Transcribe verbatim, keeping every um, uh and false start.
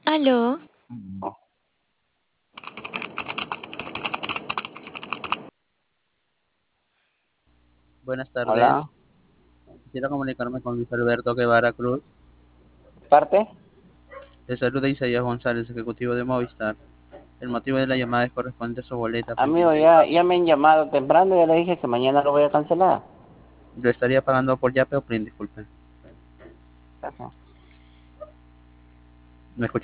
Aló, Buenas tardes. Hola, Quisiera comunicarme con Luis Alberto Guevara Cruz. ¿parte? Le saluda Isaías González, ejecutivo de Movistar. El motivo de la llamada es corresponde a su boleta Amigo, pendiente. ya, ya me han llamado temprano, ya le dije que mañana lo voy a cancelar. Lo estaría pagando por Yape o Plin, disculpe. Ajá. ¿Me escucha?